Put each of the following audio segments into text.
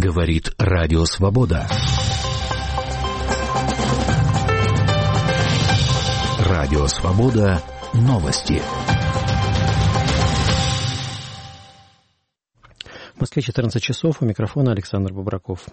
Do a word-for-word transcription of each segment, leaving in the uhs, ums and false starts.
Говорит Радио Свобода. Радио Свобода. Новости. В Москве четырнадцать часов. У микрофона Александр Бобраков.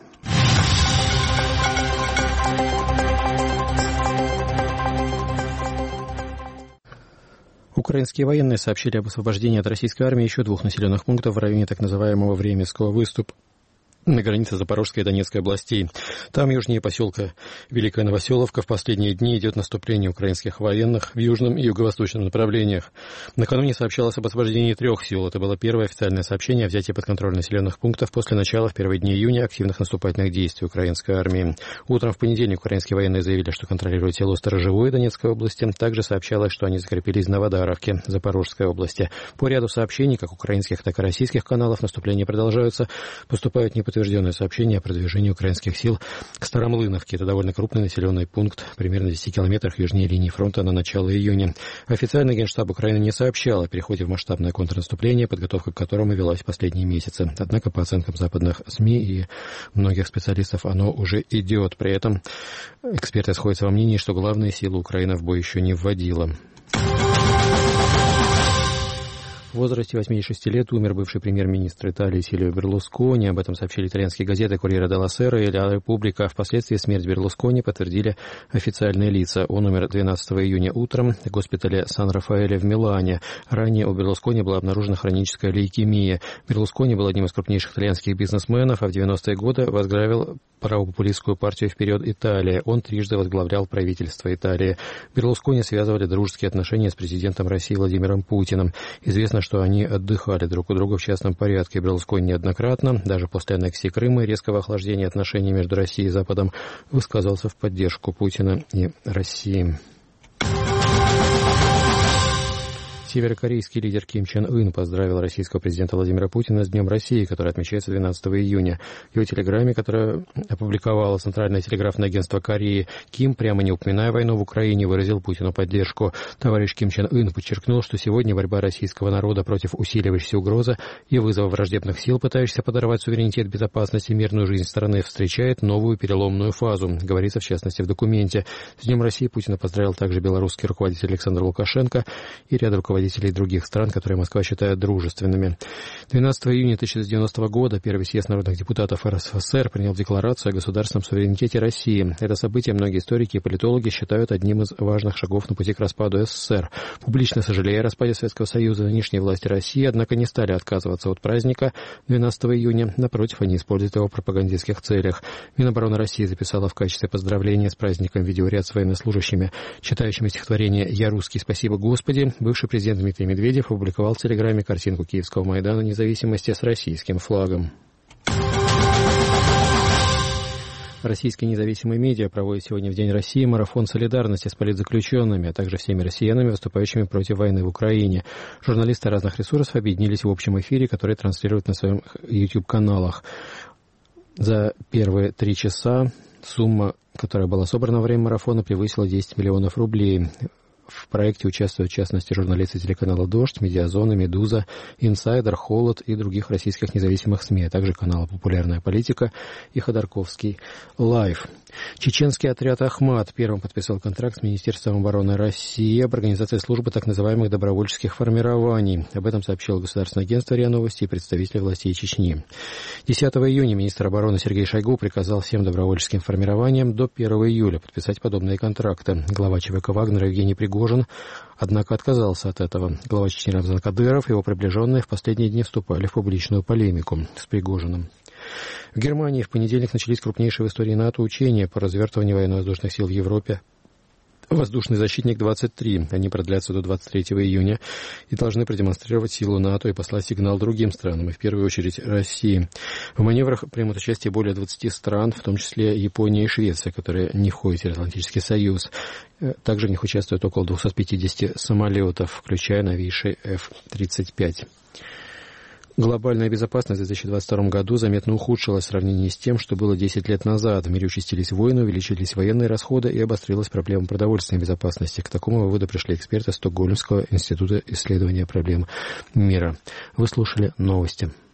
Украинские военные сообщили об освобождении от российской армии еще двух населенных пунктов в районе так называемого Временского выступа на границе Запорожской и Донецкой областей. Там, южнее поселка Великая Новоселовка, в последние дни идет наступление украинских военных в южном и юго-восточном направлениях. Накануне сообщалось об освобождении трех сел. Это было первое официальное сообщение о взятии под контроль населенных пунктов после начала в первые дни июня активных наступательных действий украинской армии. Утром в понедельник украинские военные заявили, что контролируют село Сторожевое Донецкой области. Также сообщалось, что они закрепились в Новодаровке Запорожской области. По ряду сообщений, как украинских, так и российских каналов, наступления продолжаются. Поступают неподтвержденные Подтвержденное сообщение о продвижении украинских сил к Старомлыновке. Это довольно крупный населенный пункт, примерно в десяти километрах южнее линии фронта на начало июня. Официальный Генштаб Украины не сообщал о переходе в масштабное контрнаступление, подготовка к которому велась в последние месяцы. Однако, по оценкам западных СМИ и многих специалистов, оно уже идет. При этом эксперты сходятся во мнении, что главные силы Украина в бой еще не вводила. В возрасте восьмидесяти шести лет умер бывший премьер-министр Италии Сильвио Берлускони. Об этом сообщили итальянские газеты «Корьере делла Сера» и «Ля Репубблика». Впоследствии смерть Берлускони подтвердили официальные лица. Он умер двенадцатого июня утром в госпитале Сан-Рафаэле в Милане. Ранее у Берлускони была обнаружена хроническая лейкемия. Берлускони был одним из крупнейших итальянских бизнесменов, а в девяностые годы возглавил правопопулистскую партию «Вперед, Италия». Он трижды возглавлял правительство Италии. Берлускони связывали дружеские отношения с президентом России Владимиром Путиным. Известно, что они отдыхали друг у друга в частном порядке. Берлускони неоднократно, даже после аннексии Крыма и резкого охлаждения отношений между Россией и Западом, высказался в поддержку Путина и России. Северокорейский лидер Ким Чен Ын поздравил российского президента Владимира Путина с Днем России, который отмечается двенадцатого июня. В его телеграмме, которую опубликовало Центральное телеграфное агентство Кореи, Ким, прямо не упоминая войну в Украине, выразил Путину поддержку. Товарищ Ким Чен Ын подчеркнул, что сегодня борьба российского народа против усиливающейся угрозы и вызова враждебных сил, пытающихся подорвать суверенитет, безопасность и мирную жизнь страны, встречает новую переломную фазу, говорится в частности в документе. С Днем России Путина поздравил также белорусский руководитель Александр Лукашенко и ряд руководителей других стран, которые Москва считает дружественными. двенадцатого июня тысяча девятьсот девяностого года Первый съезд народных депутатов эр эс эф эс эр принял декларацию о государственном суверенитете России. Это событие многие историки и политологи считают одним из важных шагов на пути к распаду эс эс эс эр. Публично сожалея о распаде Советского Союза, нынешние власти России, однако, не стали отказываться от праздника двенадцатого июня. Напротив, они используют его в пропагандистских целях. Минобороны России записала в качестве поздравления с праздником видеоряд с военнослужащими, читающими стихотворение «Я русский, спасибо Господи». Бывший президент Дмитрий Медведев опубликовал в Телеграме картинку Киевского Майдана Независимости с российским флагом. Российские независимые медиа проводят сегодня в День России марафон солидарности с политзаключенными, а также всеми россиянами, выступающими против войны в Украине. Журналисты разных ресурсов объединились в общем эфире, который транслируют на своих YouTube-каналах. За первые три часа сумма, которая была собрана во время марафона, превысила десять миллионов рублей. В проекте участвуют, в частности, журналисты телеканала «Дождь», «Медиазона», «Медуза», «Инсайдер», «Холод» и других российских независимых СМИ, а также каналы «Популярная политика» и «Ходорковский лайв». Чеченский отряд «Ахмат» первым подписал контракт с Министерством обороны России об организации службы так называемых добровольческих формирований. Об этом сообщило государственное агентство РИА Новости и представители властей Чечни. десятого июня министр обороны Сергей Шойгу приказал всем добровольческим формированиям до первого июля подписать подобные контракты. Глава ЧВК «Вагнера» Евгений Пригожин, однако, отказался от этого. Глава Чечни Рамзан Кадыров и его приближенные в последние дни вступали в публичную полемику с Пригожиным. В Германии в понедельник начались крупнейшие в истории НАТО учения по развертыванию военно-воздушных сил в Европе. «Воздушный защитник-двадцать три». Они продлятся до двадцать третьего июня и должны продемонстрировать силу НАТО и послать сигнал другим странам, и в первую очередь России. В маневрах примут участие более двадцати стран, в том числе Япония и Швеция, которые не входят в Североатлантический союз. Также в них участвуют около двухсот пятидесяти самолетов, включая новейший эф тридцать пять. Глобальная безопасность в две тысячи двадцать втором году заметно ухудшилась в сравнении с тем, что было десять лет назад. В мире участились войны, увеличились военные расходы и обострилась проблема продовольственной безопасности. К такому выводу пришли эксперты Стокгольмского института исследования проблем мира. Вы слушали новости.